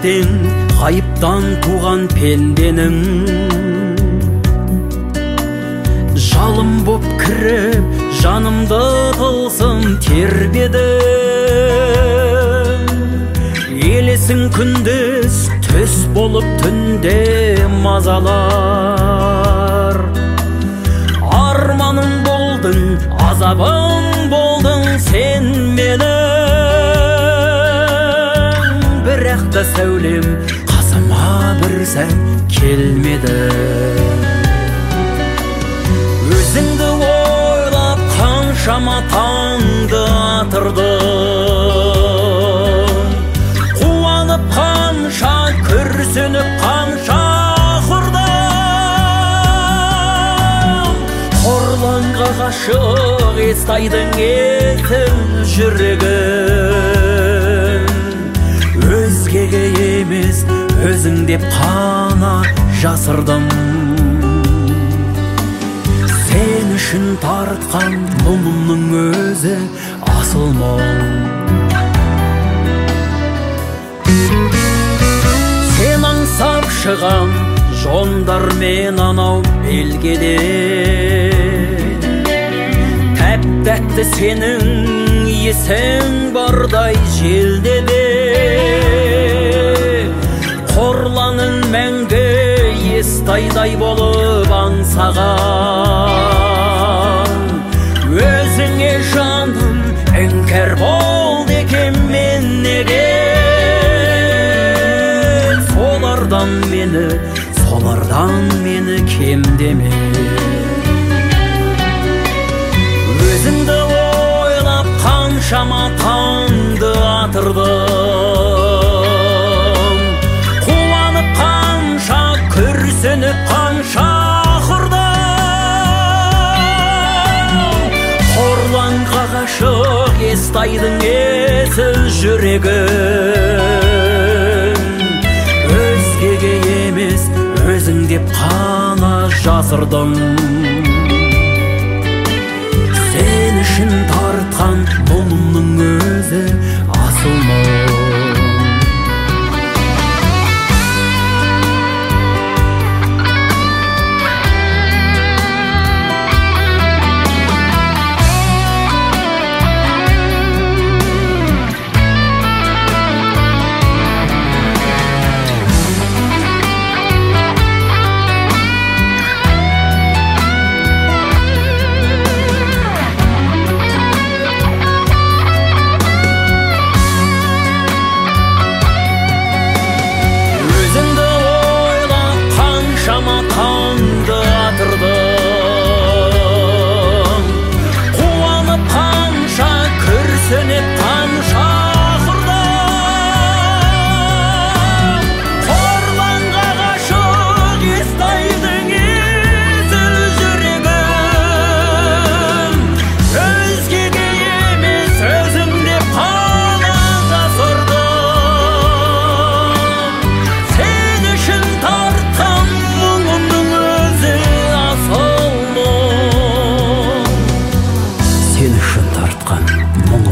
тең ғайыптан туған пенденің. Жалым боп кіріп жанымды тылсым тербедің. Елесің күндіз түс болып түнде мазалар. Арманым болдың, азабым болдың сен менің. Бірақ та сәулем қасыма бір сәт келмеді. Өзіңді ойлап қаншама таңды атырдым. Қуанып қанша, күрсініп қанша құрдым. Қорланға ғашық естайдың есіл жүрегін. Өзгеге емес өзің деп қана жасырдым. Сен үшін тартқан мұңымның өзі асыл мұң. Сен аңсап шығам жондармен анау белгеде. Тәп-тәтті сенің есің бардай желдеде. Қорланың мәңгі естайдай болып аңсаған. Өзіңе жаным іңкәр болды екен мен неге. Солардан мені кемдеме. Өзіңді ойлап қаншама таңды атырдым. Қуанып қанша, күрсініп қанша құрдым. Қорланға ғашық естайдың есіл жүрегін. Өзгеге емес өзің деп қана жасырдым. Сен үшін тартқан мұңымның өзі асыл мұң. Сен үшін тартқан мұң